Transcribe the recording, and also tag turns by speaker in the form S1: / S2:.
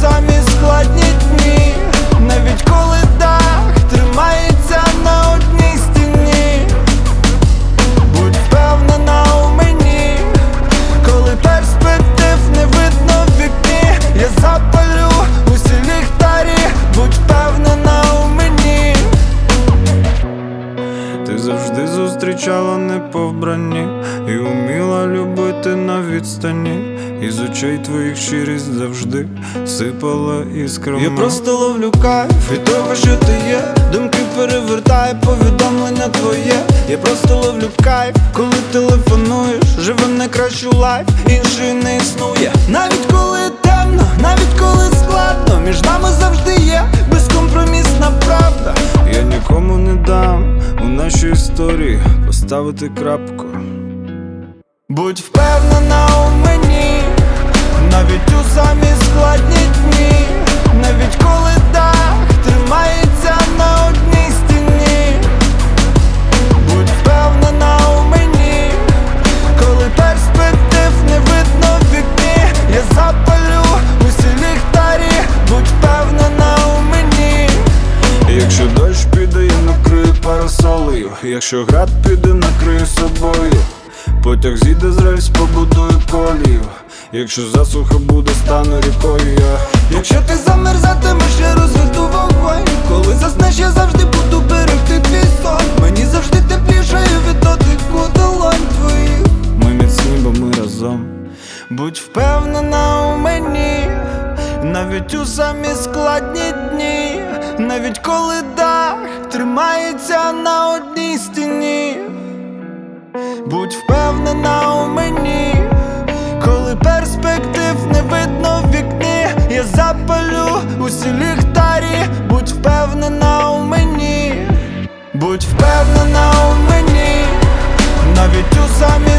S1: самі складні дні, навіть коли дах тримається на одній стіні. Будь впевнена у мені, коли перспектив не видно в вікні. Я запалю усі ліхтарі, будь впевнена у мені. Ти завжди зустрічала не по вбранні і уміла любити на відстані. Із очей твоїх щирість завжди сипала іскрами. Я просто ловлю кайф від того, що ти є. Думки перевертає повідомлення твоє. Я просто ловлю кайф, коли телефонуєш. Живем найкращу лайф, іншої не існує. Навіть коли темно, навіть коли складно, між нами завжди є безкомпромісна правда. Я нікому не дам у нашій історії поставити крапку. Будь впевнена у мені, навіть у самі складні дні, навіть коли дах тримається на одній стіні. Будь впевнена у мені, коли перспектив не видно в вікні. Я запалю усі ліхтарі, будь впевнена у мені. Якщо дощ піде, я накрию парасолею. Якщо град піде, накрию собою. Потяг зійде з рельс, побудую колію. Якщо засуха буде, стану рікою я. Якщо ти замерзатимеш, я розведу вогонь. Коли заснеш, я завжди буду берегти твій сон. Мені завжди теплішає від дотику долонь твоїх. Ми міцні, бо ми разом. Будь впевнена у мені, навіть у самі складні дні, навіть коли дах тримається на одній стіні. Будь впевнена у мені, коли перспектив не видно в вікні. Я запалю усі ліхтарі, будь впевнена у мені. Будь впевнена у мені, навіть у самі